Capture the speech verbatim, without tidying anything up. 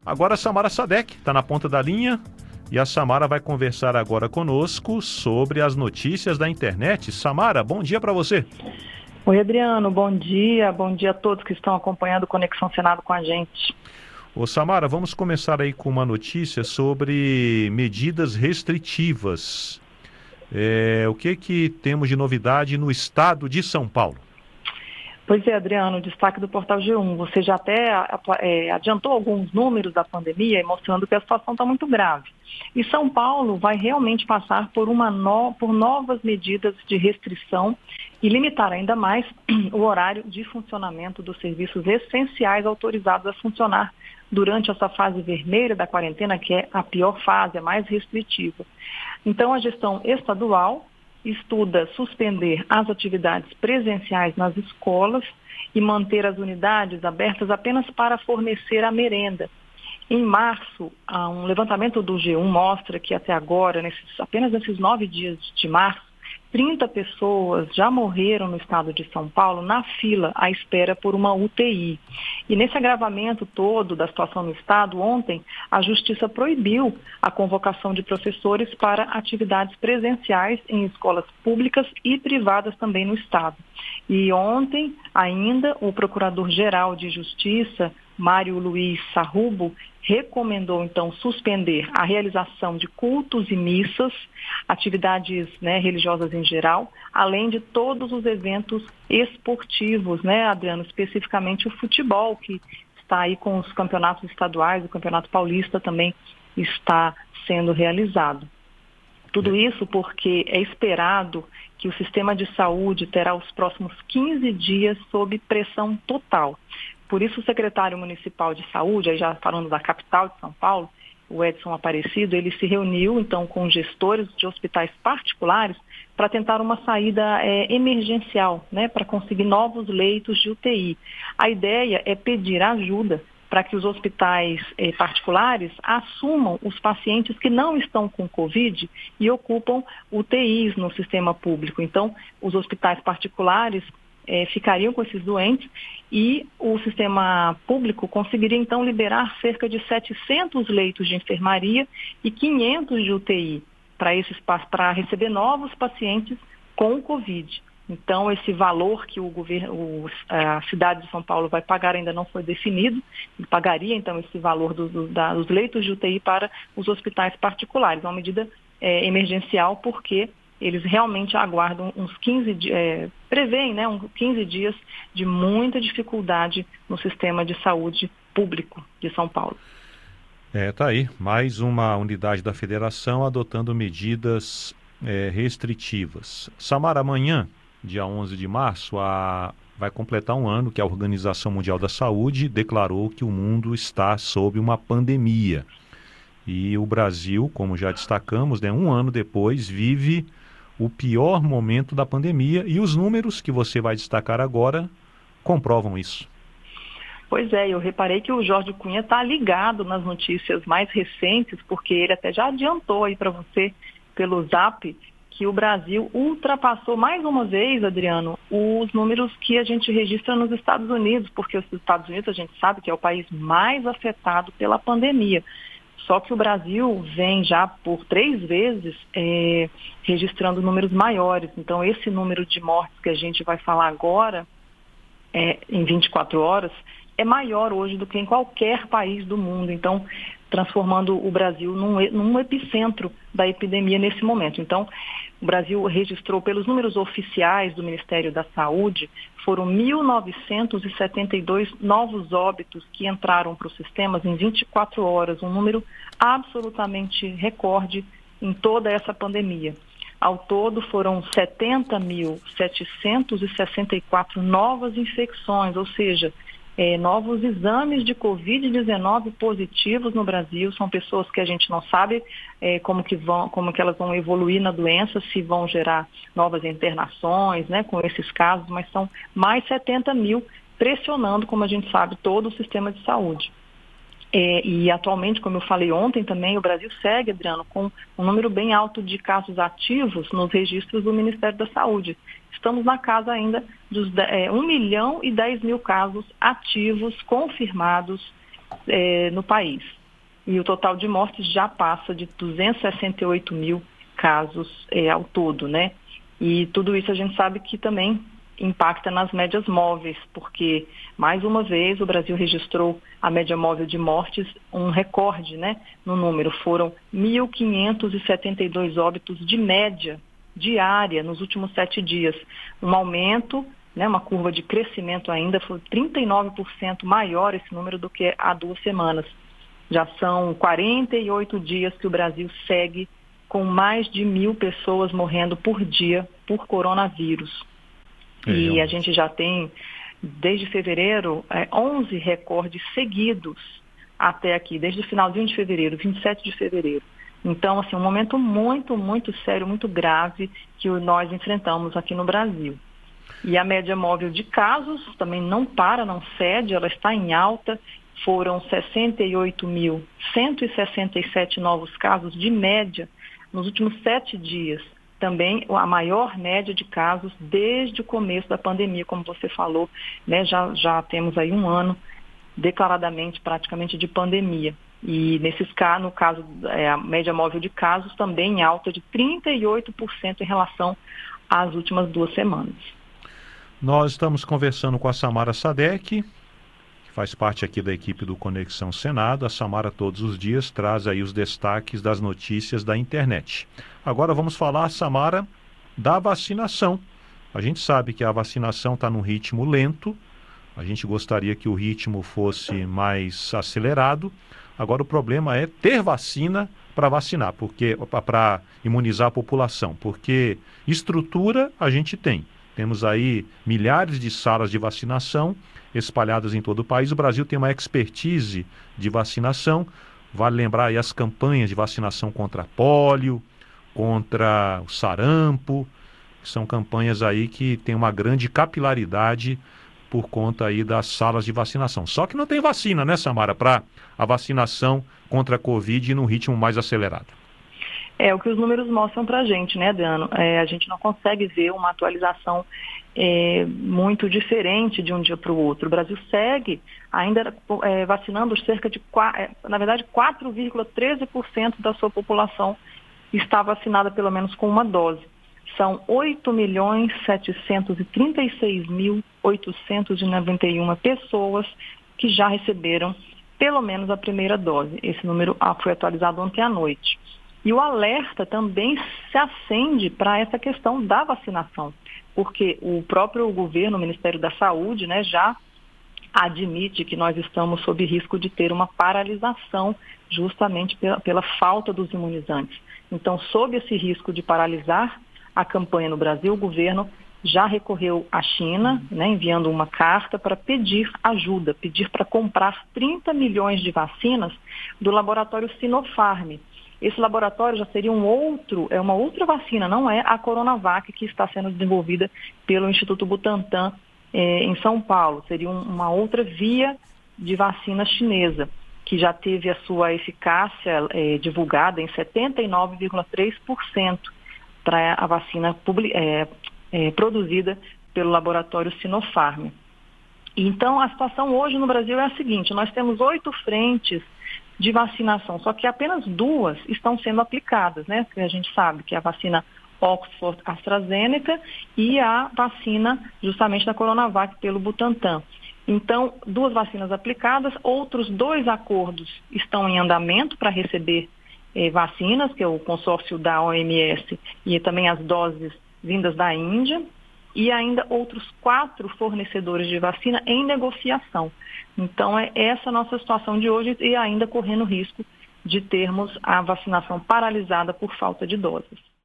Agora a Samara Sadek está na ponta da linha e a Samara vai conversar agora conosco sobre as notícias da internet. Samara, bom dia para você. Oi, Adriano, bom dia. Bom dia a todos que estão acompanhando o Conexão Senado com a gente. Ô Samara, vamos começar aí com uma notícia sobre medidas restritivas. É, o que que temos de novidade no estado de São Paulo? Pois é, Adriano, destaque do Portal G um. Você já até é, adiantou alguns números da pandemia, mostrando que a situação está muito grave. E São Paulo vai realmente passar por, uma no, por novas medidas de restrição e limitar ainda mais o horário de funcionamento dos serviços essenciais autorizados a funcionar durante essa fase vermelha da quarentena, que é a pior fase, a mais restritiva. Então, a gestão estadual estuda suspender as atividades presenciais nas escolas e manter as unidades abertas apenas para fornecer a merenda. Em março, um levantamento do G um mostra que até agora, nesses, apenas nesses nove dias de março, trinta pessoas já morreram no estado de São Paulo na fila à espera por uma U T I. E nesse agravamento todo da situação no estado, ontem a Justiça proibiu a convocação de professores para atividades presenciais em escolas públicas e privadas também no estado. E ontem ainda o Procurador-Geral de Justiça, Mário Luiz Sarrubo, recomendou, então, suspender a realização de cultos e missas, atividades né, religiosas em geral, além de todos os eventos esportivos, né, Adriano, especificamente o futebol, que está aí com os campeonatos estaduais, o Campeonato Paulista também está sendo realizado. Tudo isso porque é esperado que o sistema de saúde terá os próximos quinze dias sob pressão total. Por isso, o secretário municipal de saúde, aí já falando da capital de São Paulo, o Edson Aparecido, ele se reuniu então com gestores de hospitais particulares para tentar uma saída é, emergencial, né, para conseguir novos leitos de U T I. A ideia é pedir ajuda para que os hospitais eh, particulares assumam os pacientes que não estão com Covid e ocupam U T Is no sistema público. Então, os hospitais particulares eh, ficariam com esses doentes e o sistema público conseguiria, então, liberar cerca de setecentos leitos de enfermaria e quinhentos de U T I para esses para receber novos pacientes com Covid. Então, esse valor que o governo, a cidade de São Paulo vai pagar ainda não foi definido. Ele pagaria, então, esse valor do, do, da, dos leitos de U T I para os hospitais particulares. É uma medida é, emergencial porque eles realmente aguardam uns quinze dias, é, prevêem, né, uns quinze dias de muita dificuldade no sistema de saúde público de São Paulo. É, tá aí, mais uma unidade da federação adotando medidas é, restritivas. Samara, amanhã, dia onze de março, a... vai completar um ano que a Organização Mundial da Saúde declarou que o mundo está sob uma pandemia. E o Brasil, como já destacamos, né, um ano depois, vive o pior momento da pandemia e os números que você vai destacar agora comprovam isso. Pois é, eu reparei que o Jorge Cunha está ligado nas notícias mais recentes, porque ele até já adiantou aí para você pelo Zap que o Brasil ultrapassou mais uma vez, Adriano, os números que a gente registra nos Estados Unidos, porque os Estados Unidos a gente sabe que é o país mais afetado pela pandemia. Só que o Brasil vem já por três vezes é, registrando números maiores. Então, esse número de mortes que a gente vai falar agora, é, em vinte e quatro horas, é maior hoje do que em qualquer país do mundo. Então, transformando o Brasil num, num epicentro da epidemia nesse momento. Então, o Brasil registrou, pelos números oficiais do Ministério da Saúde, foram mil novecentos e setenta e dois novos óbitos que entraram para os sistemas em vinte e quatro horas, um número absolutamente recorde em toda essa pandemia. Ao todo, foram setenta mil setecentos e sessenta e quatro novas infecções, ou seja, É, novos exames de covid dezenove positivos no Brasil. São pessoas que a gente não sabe é, como, que vão, como que elas vão evoluir na doença, se vão gerar novas internações, né, com esses casos, mas são mais setenta mil pressionando, como a gente sabe, todo o sistema de saúde. É, e atualmente, como eu falei ontem também, o Brasil segue, Adriano, com um número bem alto de casos ativos nos registros do Ministério da Saúde. Estamos na casa ainda dos é, um milhão e dez mil casos ativos confirmados é, no país. E o total de mortes já passa de duzentos e sessenta e oito mil casos é, ao todo, né? E tudo isso a gente sabe que também impacta nas médias móveis, porque, mais uma vez, o Brasil registrou a média móvel de mortes, um recorde, né, no número. Foram mil quinhentos e setenta e dois óbitos de média diária nos últimos sete dias. Um aumento, né, uma curva de crescimento ainda, foi trinta e nove por cento maior esse número do que há duas semanas. Já são quarenta e oito dias que o Brasil segue com mais de mil pessoas morrendo por dia por coronavírus. E a gente já tem, desde fevereiro, é, onze recordes seguidos até aqui, desde o finalzinho de fevereiro, vinte e sete de fevereiro. Então, assim, um momento muito, muito sério, muito grave que nós enfrentamos aqui no Brasil. E a média móvel de casos também não para, não cede, ela está em alta. Foram sessenta e oito mil cento e sessenta e sete novos casos de média nos últimos sete dias. Também a maior média de casos desde o começo da pandemia, como você falou, né? Já, já temos aí um ano declaradamente praticamente de pandemia. E nesses casos, no caso, é, a média móvel de casos também em alta de trinta e oito por cento em relação às últimas duas semanas. Nós estamos conversando com a Samara Sadek, que faz parte aqui da equipe do Conexão Senado. A Samara todos os dias traz aí os destaques das notícias da internet. Agora vamos falar, Samara, da vacinação. A gente sabe que a vacinação está num ritmo lento. A gente gostaria que o ritmo fosse mais acelerado. Agora o problema é ter vacina para vacinar, porque para imunizar a população, porque estrutura a gente tem. Temos aí milhares de salas de vacinação espalhadas em todo o país. O Brasil tem uma expertise de vacinação. Vale lembrar aí as campanhas de vacinação contra pólio, contra o sarampo, que são campanhas aí que têm uma grande capilaridade por conta aí das salas de vacinação. Só que não tem vacina, né, Samara, para a vacinação contra a Covid num ritmo mais acelerado. É o que os números mostram para a gente, né, Adriano? É, a gente não consegue ver uma atualização é, muito diferente de um dia para o outro. O Brasil segue ainda é, vacinando cerca de, na verdade, quatro vírgula treze por cento da sua população está vacinada pelo menos com uma dose. São oito milhões setecentos e trinta e seis mil oitocentos e noventa e uma pessoas que já receberam pelo menos a primeira dose. Esse número foi atualizado ontem à noite. E o alerta também se acende para essa questão da vacinação, porque o próprio governo, o Ministério da Saúde, né, já admite que nós estamos sob risco de ter uma paralisação justamente pela, pela falta dos imunizantes. Então, sob esse risco de paralisar a campanha no Brasil, o governo já recorreu à China, né, enviando uma carta para pedir ajuda, pedir para comprar trinta milhões de vacinas do laboratório Sinopharm. Esse laboratório já seria um outro, é uma outra vacina, não é a Coronavac que está sendo desenvolvida pelo Instituto Butantan eh, em São Paulo. Seria um, uma outra via de vacina chinesa, que já teve a sua eficácia eh, divulgada em setenta e nove vírgula três por cento para a vacina publi- eh, eh, produzida pelo laboratório Sinopharm. Então, a situação hoje no Brasil é a seguinte: nós temos oito frentes de vacinação, só que apenas duas estão sendo aplicadas, né? Que a gente sabe que é a vacina Oxford AstraZeneca e a vacina justamente da Coronavac pelo Butantan. Então, duas vacinas aplicadas, outros dois acordos estão em andamento para receber eh, vacinas, que é o consórcio da O M S e também as doses vindas da Índia, e ainda outros quatro fornecedores de vacina em negociação. Então, é essa a nossa situação de hoje e ainda correndo risco de termos a vacinação paralisada por falta de doses.